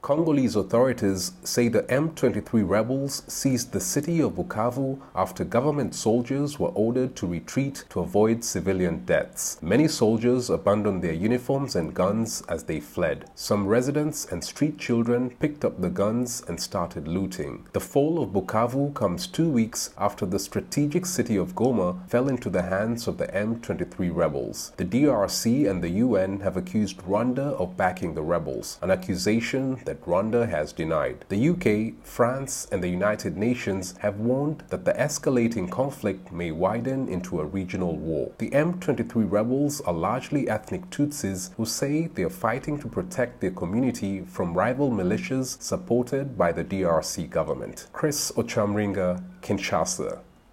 Congolese authorities say the M23 rebels seized the city of Bukavu after government soldiers were ordered to retreat to avoid civilian deaths. Many soldiers abandoned their uniforms and guns as they fled. Some residents and street children picked up the guns and started looting. The fall of Bukavu comes 2 weeks after the strategic city of Goma fell into the hands of the M23 rebels. The DRC and the UN have accused Rwanda of backing the rebels, an accusation that Rwanda has denied. The UK, France, and the United Nations have warned that the escalating conflict may widen into a regional war. The M23 rebels are largely ethnic Tutsis who say they are fighting to protect their community from rival militias supported by the DRC government. Chris Ochamringa, Kinshasa.